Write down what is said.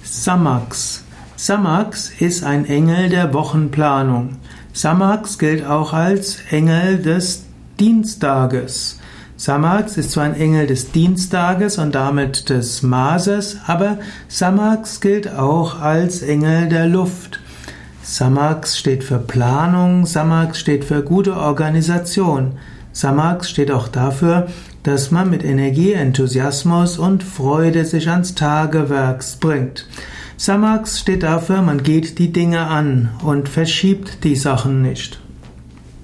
Samax. Samax ist ein Engel der Wochenplanung. Samax gilt auch als Engel des Dienstages. Samax ist zwar ein Engel des Dienstages und damit des Mases, aber Samax gilt auch als Engel der Luft. Samax steht für Planung, Samax steht für gute Organisation. Samax steht auch dafür, dass man mit Energie, Enthusiasmus und Freude sich ans Tagewerk bringt. Samax steht dafür, man geht die Dinge an und verschiebt die Sachen nicht.